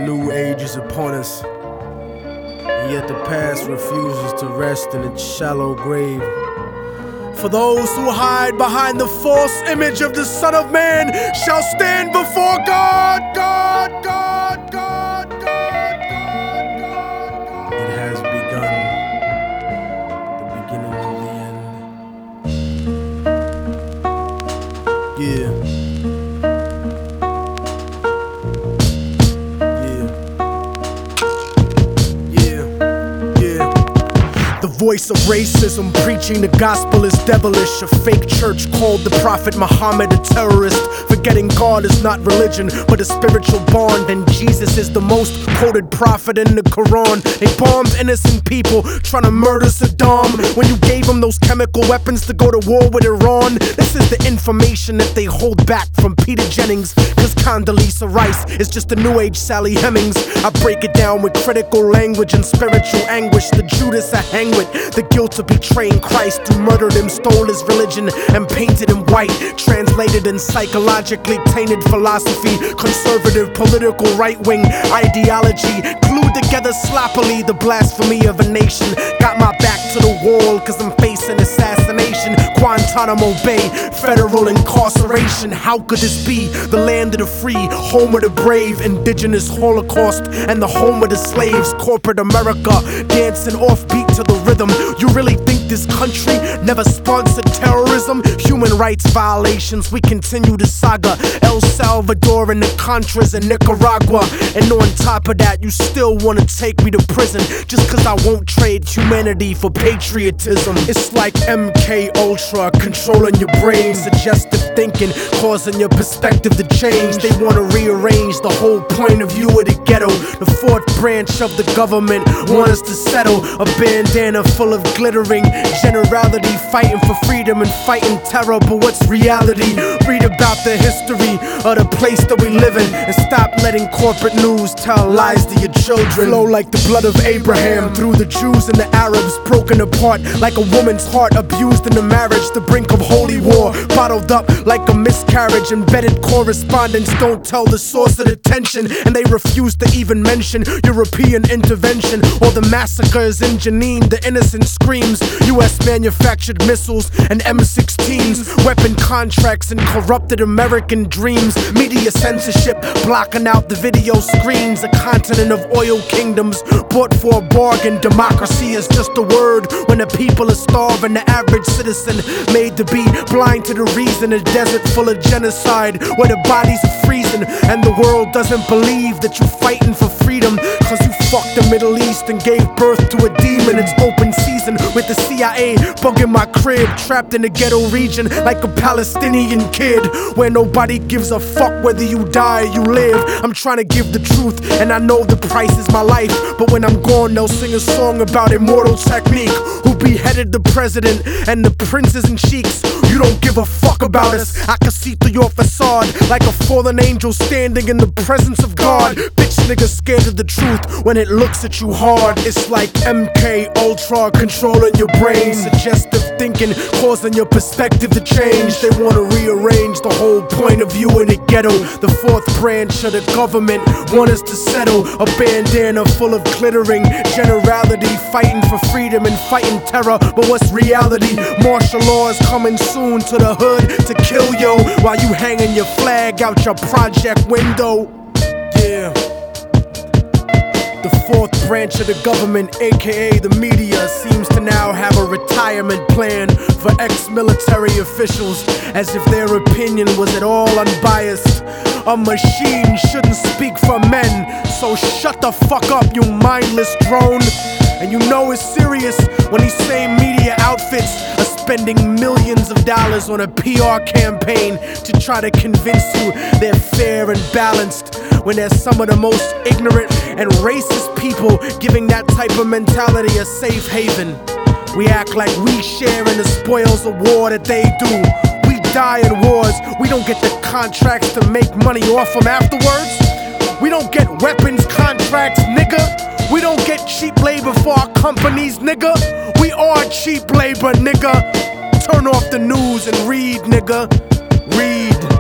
new age is upon us, and yet the past refuses to rest in its shallow grave. For those who hide behind the false image of the Son of Man shall stand before God. It has begun, the beginning of the end. Yeah. The voice of racism preaching the gospel is devilish. A fake church called the Prophet Muhammad a terrorist, forgetting God is not religion but a spiritual bond, and Jesus is the most quoted prophet in the Quran. They bombed innocent people trying to murder Saddam when you gave them those chemical weapons to go to war with Iran. This is the information that they hold back from Peter Jennings, cause Condoleezza Rice is just a new age Sally Hemings. I break it down with critical language and spiritual anguish. The Judas I hang with, the guilt of betraying Christ, who murdered him, stole his religion, and painted him white. Translated in psychologically tainted philosophy, conservative political right-wing ideology, glued together sloppily. The blasphemy of a nation got my back to the wall, cause I'm facing assassination. Guantanamo Bay, federal incarceration. How could this be? The land of the free, home of the brave, indigenous Holocaust, and the home of the slaves. Corporate America dancing offbeat to the rhythm. You really think this country never sponsored terrorism? Human rights violations, we continue the saga. El Salvador and the Contras in Nicaragua, and on top of that you still wanna take me to prison just cause I won't trade humanity for patriotism. It's like MK Ultra controlling your brain, suggestive thinking causing your perspective to change. They wanna rearrange the whole point of view of the ghetto. The fourth branch of the government want us to settle. A bandana full of glittering generality, fighting for freedom and fighting terror. But what's reality? Read about the history of the place that we live in, and stop letting corporate news tell lies to your children. Flow like the blood of Abraham through the Jews and the Arabs, broken apart like a woman's heart, abused in the marriage, the brink of holy war, bottled up like a miscarriage. Embedded correspondence don't tell the source of the tension, and they refuse to even mention European intervention or the massacres in Jenin. The innocent screams, US manufactured missiles and M16s, weapon contracts and corrupted American dreams. Media censorship blocking out the video screens. A continent of oil kingdoms bought for a bargain. Democracy is just a word when the people are starving. The average citizen made to be blind to the reason. A desert full of genocide where the bodies are freezing, and the world doesn't believe that you're fighting for freedom, cause you fucked the Middle East and gave birth to a demon. It's open season with the CIA bugging my crib, trapped in the ghetto region like a Palestinian kid, where nobody gives a fuck whether you die or you live. I'm trying to give the truth, and I know the price is my life, but when I'm gone they'll sing a song about immortal technique, who beheaded the president and the princes and sheiks. You don't give a fuck about us. I can see through your facade like a fallen angel standing in the presence of God. Bitch nigga scared of the truth when it looks at you hard. It's like MK Ultra controlling your brain, suggestive thinking causing your perspective to change. They wanna rearrange the whole point of view in the ghetto. The fourth branch of the government want us to settle. A bandana full of glittering generality, fighting for freedom and fighting terror. But what's reality? Martial law is coming soon to the hood to kill yo, while you hanging your flag out your project window. Yeah. The fourth branch of the government, aka the media, seems to now have a retirement plan for ex-military officials, as if their opinion was at all unbiased. A machine shouldn't speak for men, so shut the fuck up, you mindless drone. And you know it's serious when these same media outfits are spending millions of dollars on a PR campaign to try to convince you they're fair and balanced, when they're some of the most ignorant and racist people giving that type of mentality a safe haven. We act like we share in the spoils of war that they do. We die in wars, we don't get the contracts to make money off them afterwards. We don't get weapons contracts, nigga. We don't get cheap labor for our companies, nigga. We are cheap labor, nigga. Turn off the news and read, nigga. Read.